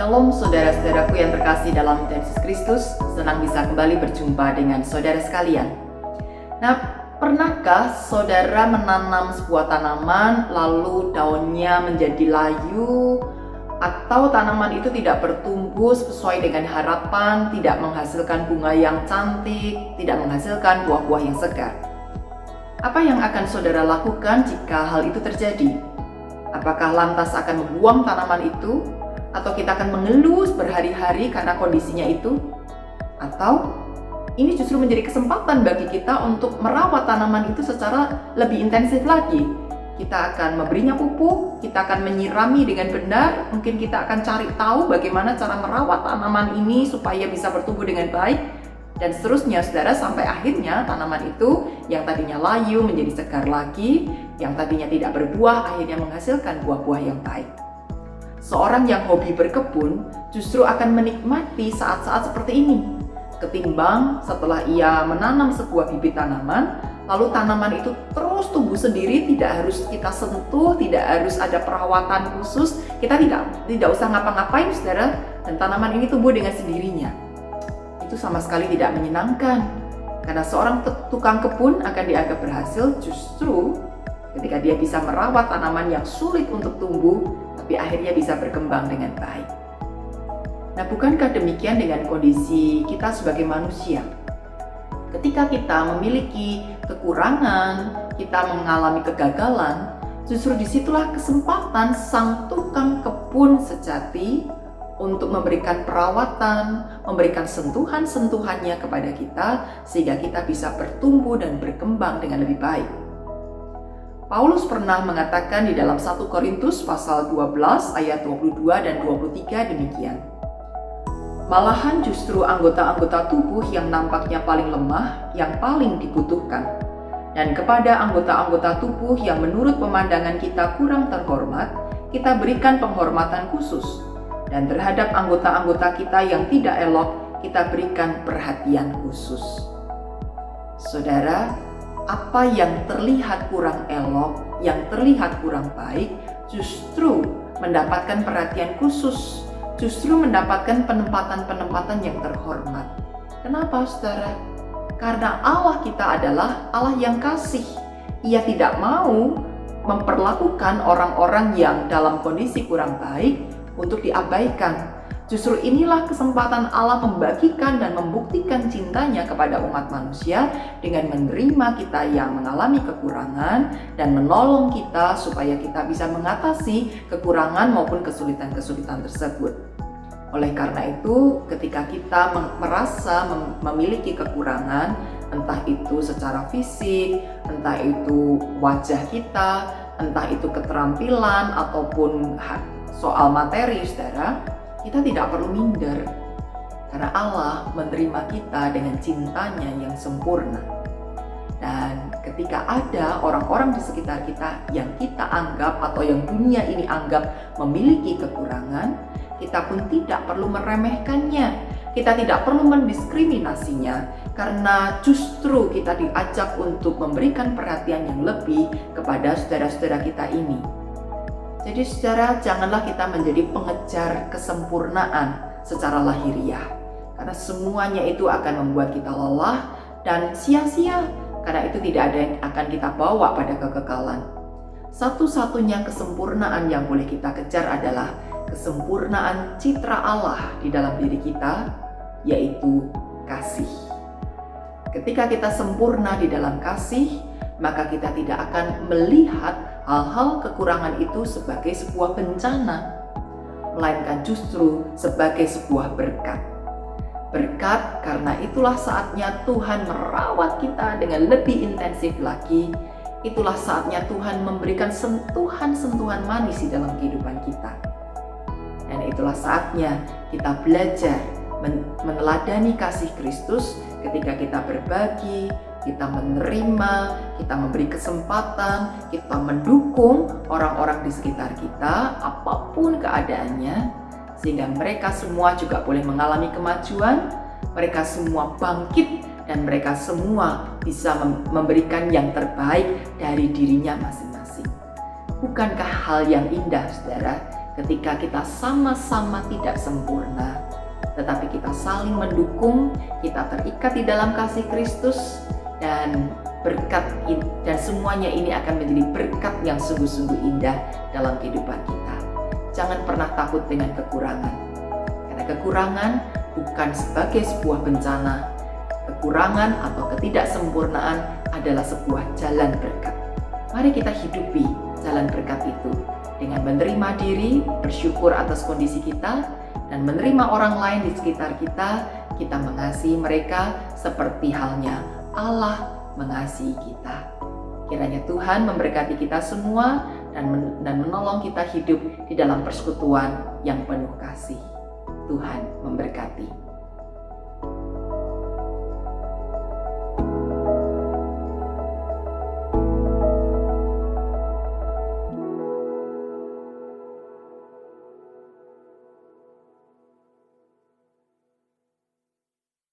Shalom saudara-saudaraku yang terkasih dalam Yesus Kristus. Senang bisa kembali berjumpa dengan saudara sekalian. Nah, pernahkah saudara menanam sebuah tanaman lalu daunnya menjadi layu atau tanaman itu tidak bertumbuh sesuai dengan harapan, tidak menghasilkan bunga yang cantik, tidak menghasilkan buah-buah yang segar? Apa yang akan saudara lakukan jika hal itu terjadi? Apakah lantas akan membuang tanaman itu? Atau kita akan mengelus berhari-hari karena kondisinya itu? Atau ini justru menjadi kesempatan bagi kita untuk merawat tanaman itu secara lebih intensif lagi. Kita akan memberinya pupuk, kita akan menyirami dengan benar, mungkin kita akan cari tahu bagaimana cara merawat tanaman ini supaya bisa bertumbuh dengan baik, dan seterusnya saudara, sampai akhirnya tanaman itu yang tadinya layu menjadi segar lagi, yang tadinya tidak berbuah akhirnya menghasilkan buah-buah yang baik. Seorang yang hobi berkebun justru akan menikmati saat-saat seperti ini, ketimbang setelah ia menanam sebuah bibit tanaman, lalu tanaman itu terus tumbuh sendiri, tidak harus kita sentuh, tidak harus ada perawatan khusus, kita tidak usah ngapa-ngapain saudara, dan tanaman ini tumbuh dengan sendirinya. Itu sama sekali tidak menyenangkan, karena seorang tukang kebun akan dianggap berhasil justru ketika dia bisa merawat tanaman yang sulit untuk tumbuh, tapi akhirnya bisa berkembang dengan baik. Nah, bukankah demikian dengan kondisi kita sebagai manusia? Ketika kita memiliki kekurangan, kita mengalami kegagalan, justru disitulah kesempatan sang tukang kebun sejati untuk memberikan perawatan, memberikan sentuhan-sentuhannya kepada kita, sehingga kita bisa bertumbuh dan berkembang dengan lebih baik. Paulus pernah mengatakan di dalam 1 Korintus pasal 12 ayat 22 dan 23 demikian. Malahan justru anggota-anggota tubuh yang nampaknya paling lemah yang paling dibutuhkan. Dan kepada anggota-anggota tubuh yang menurut pemandangan kita kurang terhormat, kita berikan penghormatan khusus. Dan terhadap anggota-anggota kita yang tidak elok, kita berikan perhatian khusus. Saudara, apa yang terlihat kurang elok, yang terlihat kurang baik, justru mendapatkan perhatian khusus, justru mendapatkan penempatan-penempatan yang terhormat. Kenapa, saudara? Karena Allah kita adalah Allah yang kasih. Ia tidak mau memperlakukan orang-orang yang dalam kondisi kurang baik untuk diabaikan. Justru inilah kesempatan Allah membagikan dan membuktikan cintanya kepada umat manusia dengan menerima kita yang mengalami kekurangan dan menolong kita supaya kita bisa mengatasi kekurangan maupun kesulitan-kesulitan tersebut. Oleh karena itu, ketika kita merasa memiliki kekurangan, entah itu secara fisik, entah itu wajah kita, entah itu keterampilan ataupun soal materi, saudara, kita tidak perlu minder, karena Allah menerima kita dengan cintanya yang sempurna. Dan ketika ada orang-orang di sekitar kita yang kita anggap atau yang dunia ini anggap memiliki kekurangan, kita pun tidak perlu meremehkannya, kita tidak perlu mendiskriminasinya, karena justru kita diajak untuk memberikan perhatian yang lebih kepada saudara-saudara kita ini. Jadi saudara, janganlah kita menjadi pengejar kesempurnaan secara lahiriah, karena semuanya itu akan membuat kita lelah dan sia-sia, karena itu tidak ada yang akan kita bawa pada kekekalan. Satu-satunya kesempurnaan yang boleh kita kejar adalah kesempurnaan citra Allah di dalam diri kita, yaitu kasih. Ketika kita sempurna di dalam kasih, maka kita tidak akan melihat hal-hal kekurangan itu sebagai sebuah bencana, melainkan justru sebagai sebuah berkat. Berkat karena itulah saatnya Tuhan merawat kita dengan lebih intensif lagi. Itulah saatnya Tuhan memberikan sentuhan-sentuhan manis di dalam kehidupan kita. Dan itulah saatnya kita belajar meneladani kasih Kristus ketika kita berbagi, kita menerima, kita memberi kesempatan, kita mendukung orang-orang di sekitar kita, apapun keadaannya, sehingga mereka semua juga boleh mengalami kemajuan, mereka semua bangkit, dan mereka semua bisa memberikan yang terbaik dari dirinya masing-masing. Bukankah hal yang indah, saudara, ketika kita sama-sama tidak sempurna, tetapi kita saling mendukung, kita terikat di dalam kasih Kristus, dan semuanya ini akan menjadi berkat yang sungguh-sungguh indah dalam kehidupan kita. Jangan pernah takut dengan kekurangan, karena kekurangan bukan sebagai sebuah bencana. Kekurangan atau ketidaksempurnaan adalah sebuah jalan berkat. Mari kita hidupi jalan berkat itu dengan menerima diri, bersyukur atas kondisi kita, dan menerima orang lain di sekitar kita. Kita mengasihi mereka seperti halnya Allah mengasihi kita. Kiranya Tuhan memberkati kita semua dan menolong kita hidup di dalam persekutuan yang penuh kasih. Tuhan memberkati.